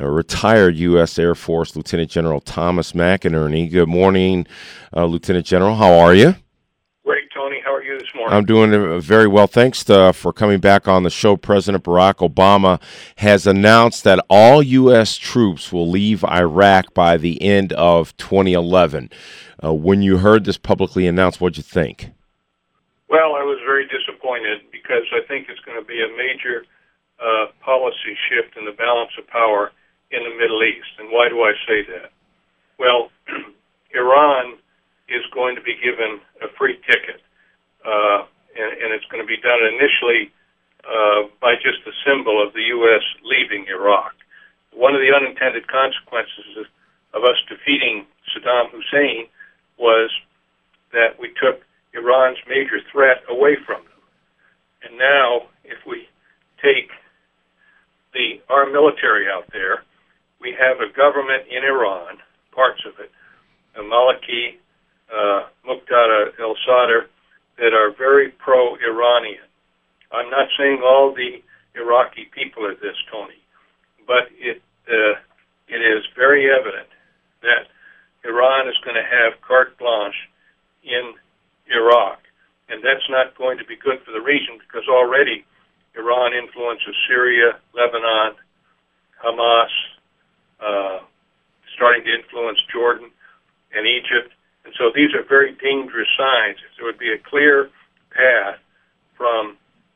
retired U.S. Air Force Lieutenant General Thomas McInerney. Good morning, Lieutenant General. How are you? Great, Tony. How are you this morning? I'm doing very well. Thanks for coming back on the show. President Barack Obama has announced that all U.S. troops will leave Iraq by the end of 2011. When you heard this publicly announced, what did you think? Well, I was very disappointed because I think it's going to be a major policy shift in the balance of power in the Middle East. And why do I say that? Well, Iran is going to be given a free ticket, and it's going to be done initially by just the symbol of the U.S. leaving Iraq. One of the unintended consequences of us defeating Saddam Hussein was that we took Iran's major threat away from them. And now, if we take our military out there, we have a government in Iran, parts of it, a Maliki, Muqtada al-Sadr, that are very pro-Iranian. I'm not saying all the Iraqi people are this, Tony, but it is very evident that Iran is going to have carte blanche in Iraq, and that's not going to be good for the region because already Iran influences Syria, Lebanon, Hamas, starting to influence Jordan and Egypt. And so these are very dangerous signs. If there would be a clear path from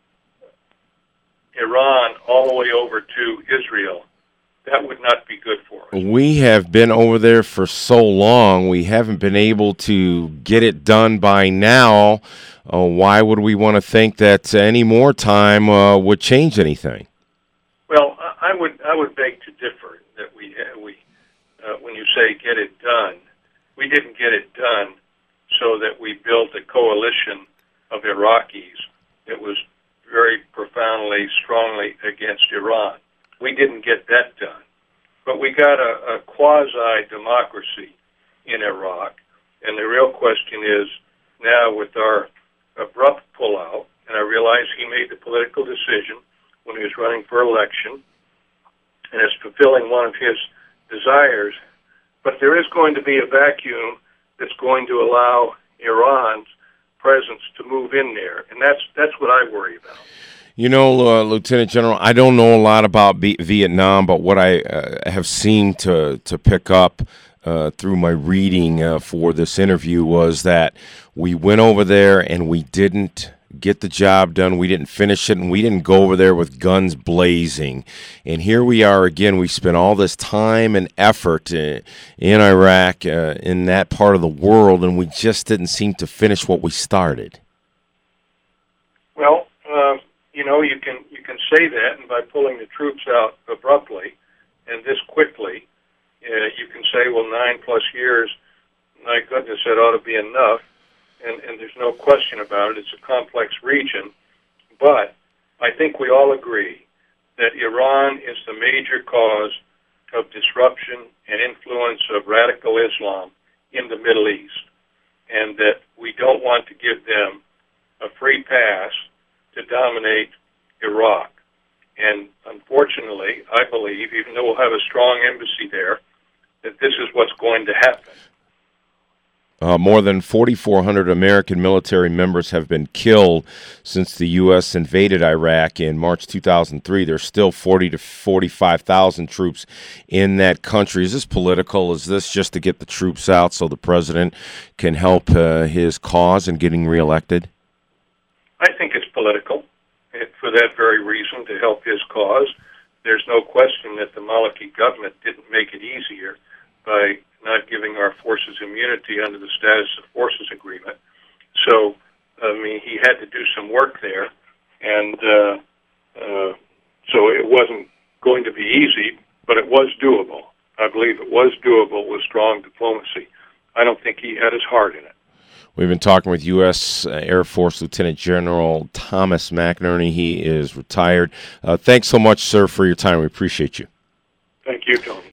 Iran all the way over to Israel, that would not be good for us. We have been over there for so long. We haven't been able to get it done by now. Why would we want to think that any more time would change anything? Well, I would beg to differ that we when you say get it done, we didn't get it done so that we built a coalition of Iraqis that was very profoundly, strongly against Iran. We didn't get that done. But we got a quasi-democracy in Iraq, and the real question is now with our abrupt pullout, and I realize he made the political decision when he was running for election, and is fulfilling one of his desires, but there is going to be a vacuum that's going to allow Iran's presence to move in there, and that's what I worry about. You know, Lieutenant General, I don't know a lot about Vietnam, but what I have seemed to pick up through my reading for this interview was that we went over there and we didn't get the job done. We didn't finish it, and we didn't go over there with guns blazing. And here we are again. We spent all this time and effort in Iraq, in that part of the world, and we just didn't seem to finish what we started. Well, you can say that, and by pulling the troops out abruptly and this quickly, you can say, well, 9+ years, my goodness, that ought to be enough, and there's no question about it. It's a complex region, but I think we all agree that Iran is the major cause of disruption and influence of radical Islam in the Middle East, and that we don't want to give them a free pass to dominate Iraq. And unfortunately, I believe, even though we'll have a strong embassy there, that this is what's going to happen. More than 4,400 American military members have been killed since the U.S. invaded Iraq in March 2003. There's still 40 to 45,000 troops in that country. Is this political? Is this just to get the troops out so the president can help his cause in getting reelected? I think it's political, for that very reason, to help his cause. There's no question that the Maliki government didn't make it easier by not giving our forces immunity under the Status of Forces Agreement. So, he had to do some work there, and so it wasn't going to be easy, but it was doable. I believe it was doable with strong diplomacy. I don't think he had his heart in it. We've been talking with U.S. Air Force Lieutenant General Thomas McInerney. He is retired. Thanks so much, sir, for your time. We appreciate you. Thank you, Tony.